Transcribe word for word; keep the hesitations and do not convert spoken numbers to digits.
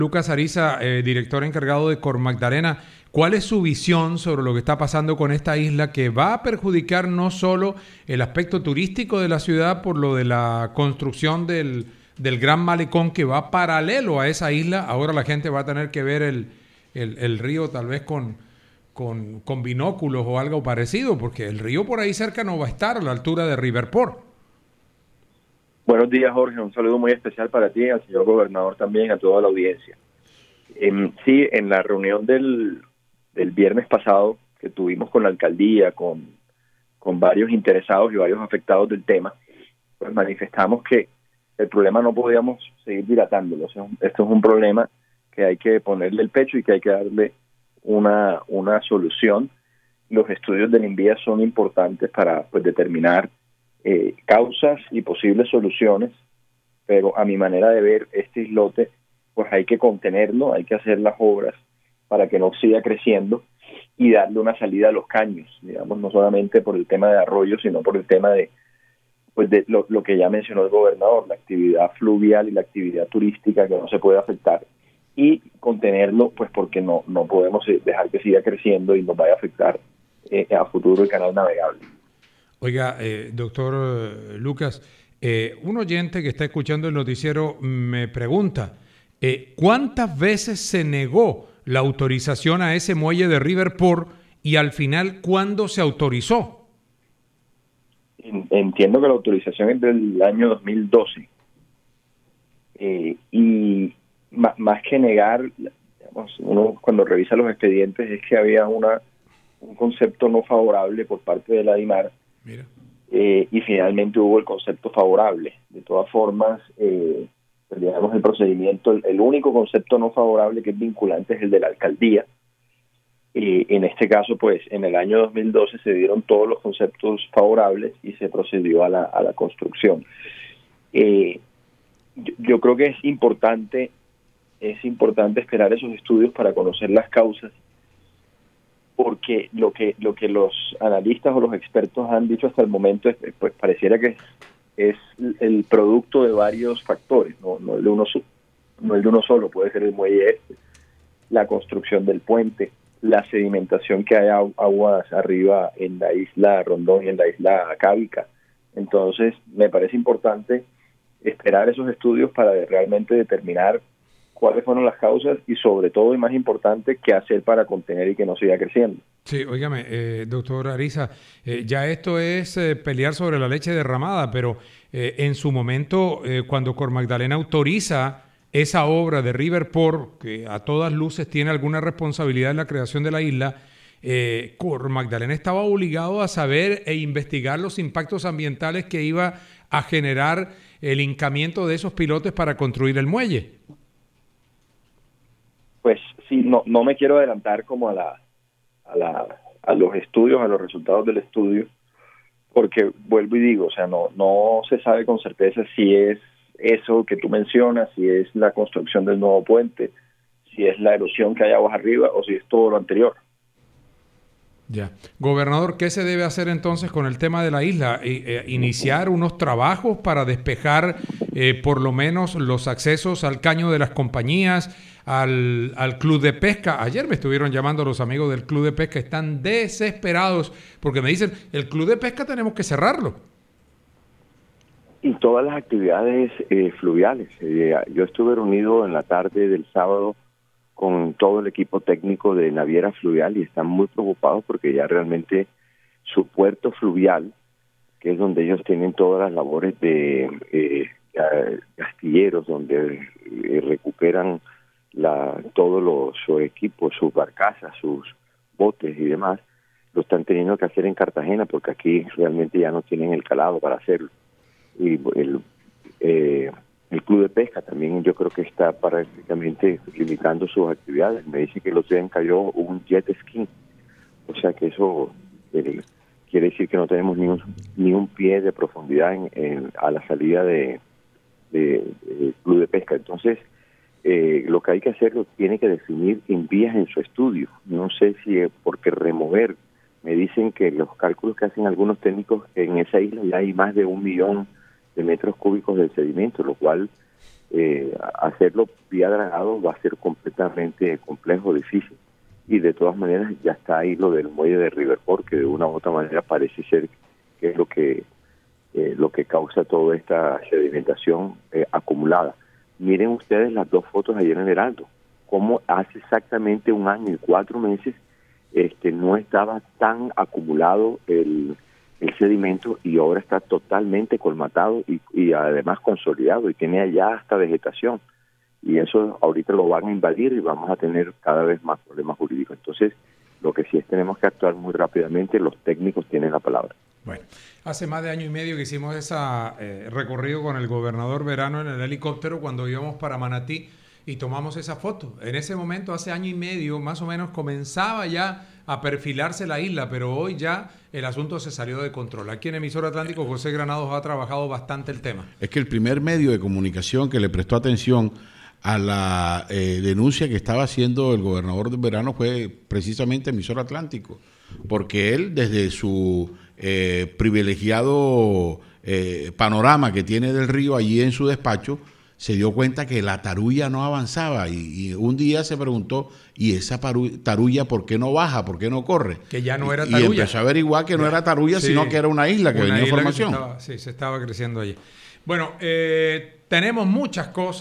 Lucas Ariza, eh, director encargado de Cor Magdalena, ¿cuál es su visión sobre lo que está pasando con esta isla que va a perjudicar no solo el aspecto turístico de la ciudad por lo de la construcción del, del gran malecón que va paralelo a esa isla? Ahora la gente va a tener que ver el, el, el río tal vez con, con, con binóculos o algo parecido, porque el río por ahí cerca no va a estar a la altura de Riverport. Buenos días, Jorge. Un saludo muy especial para ti, al señor gobernador también, a toda la audiencia. Eh, sí, en la reunión del, del viernes pasado que tuvimos con la alcaldía, con, con varios interesados y varios afectados del tema, pues manifestamos que el problema no podíamos seguir dilatándolo. O sea, esto es un problema que hay que ponerle el pecho y que hay que darle una, una solución. Los estudios del INVIA son importantes para pues, determinar Eh, causas y posibles soluciones, pero a mi manera de ver este islote pues hay que contenerlo, hay que hacer las obras para que no siga creciendo y darle una salida a los caños, digamos, no solamente por el tema de arroyos, sino por el tema de pues de lo, lo que ya mencionó el gobernador, la actividad fluvial y la actividad turística que no se puede afectar, y contenerlo pues porque no, no podemos dejar que siga creciendo y nos vaya a afectar eh, a futuro el canal navegable. Oiga, eh, doctor eh, Lucas, eh, un oyente que está escuchando el noticiero me pregunta, eh, ¿cuántas veces se negó la autorización a ese muelle de Riverport y al final cuándo se autorizó? Entiendo que la autorización es del año dos mil doce eh, y más, más que negar, digamos, uno cuando revisa los expedientes es que había una un concepto no favorable por parte de la DIMAR. Mira. Eh, y finalmente hubo el concepto favorable. De todas formas, eh, pues digamos el procedimiento, el, el único concepto no favorable que es vinculante es el de la alcaldía. Eh, en este caso, pues en el año dos mil doce se dieron todos los conceptos favorables y se procedió a la, a la construcción. Eh, yo, yo creo que es importante, es importante esperar esos estudios para conocer las causas, porque lo que lo que los analistas o los expertos han dicho hasta el momento es, pues pareciera que es, es el producto de varios factores, no, no el de uno no el de uno solo, puede ser el muelle este, la construcción del puente, la sedimentación que hay aguas arriba en la isla Rondón y en la isla Cávica. Entonces me parece importante esperar esos estudios para realmente determinar cuáles fueron las causas y sobre todo y más importante, qué hacer para contener y que no siga creciendo. Sí, óigame, eh, doctor Ariza, eh, ya esto es eh, pelear sobre la leche derramada, pero eh, en su momento, eh, cuando Cor Magdalena autoriza esa obra de Riverport, que a todas luces tiene alguna responsabilidad en la creación de la isla, eh, Cor Magdalena estaba obligado a saber e investigar los impactos ambientales que iba a generar el hincamiento de esos pilotes para construir el muelle. Pues sí, no, no me quiero adelantar como a la, a la, a los estudios, a los resultados del estudio, porque vuelvo y digo, o sea, no, no se sabe con certeza si es eso que tú mencionas, si es la construcción del nuevo puente, si es la erosión que hay aguas arriba o si es todo lo anterior. Ya. Gobernador, ¿qué se debe hacer entonces con el tema de la isla? Eh, iniciar unos trabajos para despejar eh, por lo menos los accesos al caño de las compañías, al, al club de pesca. Ayer me estuvieron llamando los amigos del club de pesca, están desesperados porque me dicen, el club de pesca tenemos que cerrarlo. Y todas las actividades eh, fluviales. Eh, yo estuve reunido en la tarde del sábado con todo el equipo técnico de Naviera Fluvial y están muy preocupados porque ya realmente su puerto fluvial, que es donde ellos tienen todas las labores de eh, astilleros, donde eh, recuperan la, todos los su equipos, sus barcazas, sus botes y demás, lo están teniendo que hacer en Cartagena porque aquí realmente ya no tienen el calado para hacerlo. Y el eh, El club de pesca también yo creo que está prácticamente limitando sus actividades. Me dice que el otro día cayó un jet ski. O sea que eso eh, quiere decir que no tenemos ni un, ni un pie de profundidad en, en, a la salida de, de, de club de pesca. Entonces, eh, lo que hay que hacer lo tiene que definir en vías en su estudio. No sé si es porque remover. Me dicen que los cálculos que hacen algunos técnicos en esa isla ya hay más de un millón de metros cúbicos de sedimento, lo cual eh, hacerlo vía dragado va a ser completamente complejo, difícil. Y de todas maneras ya está ahí lo del muelle de Riverport, que de una u otra manera parece ser que es lo que eh, lo que causa toda esta sedimentación eh, acumulada. Miren ustedes las dos fotos ayer en el Heraldo, cómo hace exactamente un año y cuatro meses este no estaba tan acumulado el, el sedimento y ahora está totalmente colmatado y, y además consolidado y tiene allá hasta vegetación. Y eso ahorita lo van a invadir y vamos a tener cada vez más problemas jurídicos. Entonces, lo que sí es tenemos que actuar muy rápidamente, los técnicos tienen la palabra. Bueno, hace más de año y medio que hicimos ese eh, recorrido con el gobernador Verano en el helicóptero cuando íbamos para Manatí y tomamos esa foto. En ese momento, hace año y medio, más o menos, comenzaba ya a perfilarse la isla, pero hoy ya el asunto se salió de control. Aquí en Emisor Atlántico, José Granados ha trabajado bastante el tema. Es que el primer medio de comunicación que le prestó atención a la eh, denuncia que estaba haciendo el gobernador de Verano fue precisamente Emisor Atlántico, porque él desde su eh, privilegiado eh, panorama que tiene del río allí en su despacho, se dio cuenta que la tarulla no avanzaba y, y un día se preguntó, ¿y esa paru- tarulla por qué no baja, por qué no corre? Que ya no era tarulla. tarulla. Y empezó a averiguar que no era tarulla, sí, sino que era una isla que una venía isla formación. Que se estaba, sí, se estaba creciendo allí. Bueno, eh, tenemos muchas cosas.